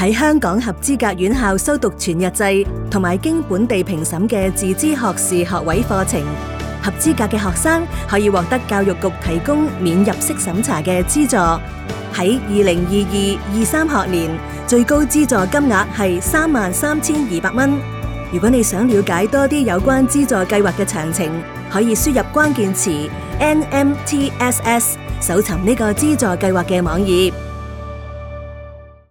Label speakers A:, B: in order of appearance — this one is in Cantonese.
A: 喺香港合資格院校修讀全日制同埋經本地評審嘅自資學士學位課程。合資格嘅學生可以獲得教育局提供免入息審查嘅資助。喺2022-23學年，最高資助金額係33,200蚊。如果你想了解多啲有關資助計劃嘅詳情，可以輸入關鍵詞 NMTSS， 搜尋呢個資助計劃嘅網頁。